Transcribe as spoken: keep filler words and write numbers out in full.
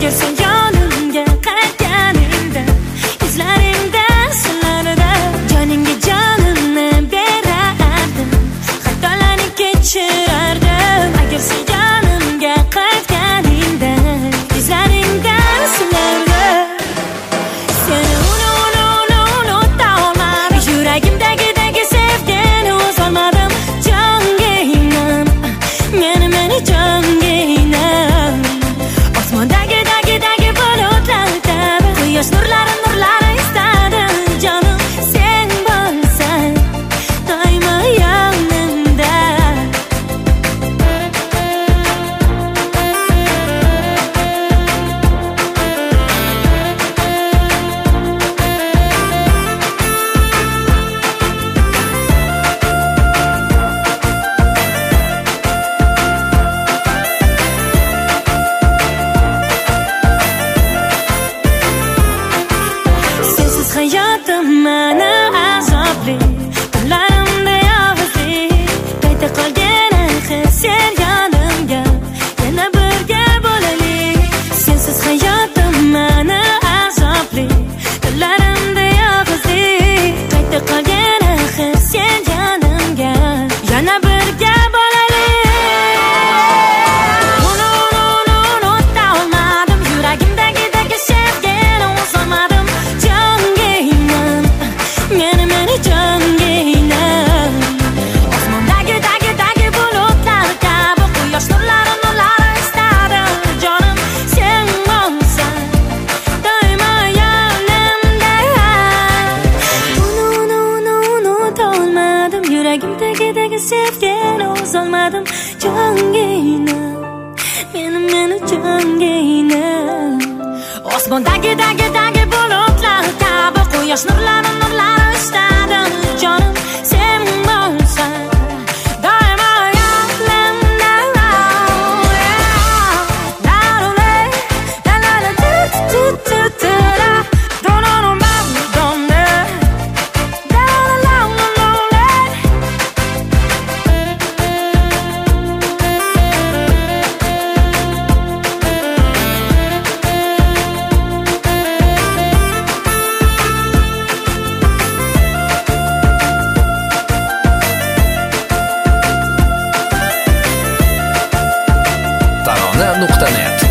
agar sen yonimga qaytganingda, izlaringda sirlarida joningga jonimni berardim, xatolarni kechirardim. Agar sen yonimga qaytganingda, izlaringda sirlarida seni uni uni uni unuta olmadim, yuragimdagidagi sevgini o'z olmadim. Jonga inam, meni meni jonga inam, osmondagi dagi dagi bulutlar kabi quyosh nurlari nurlari istadim. Jonim sen bo'lsang doimo yonimda. Sensiz hayotim mana azobli, tunlarimda yolg'izlik. Qayta qolgan axir sen yonimga, yana birga bo'laylik. Sensiz hayotim mana azobli, tunlarimda yolg'izlik. Qayta qolgan axir sen yonimga, yana birga bo'laylik. Uni uni uni unuta olmadim, yuragimdagidagi sevgini o'z olmadim. Jonga inam, meni meni jonga inam, osmondagi dagi dagi bulutlar kabi quyosh nurlari nurlari istadim. Jonim sen bo'lsang doimo yonimda. Uni uni uni unuta olmadim, yuragimdagidagi sevgini o'z olmadim. Jonga inam, meni meni jonga inam, osmondagi dagi dagi bulutlar kabi quyosh nurlari nurlari istadim. Jonim sen bo'lsang doimo yonimda. La la la tu tu tu tu la, don't know about me, don't know. La la la la la. tarona nuqta net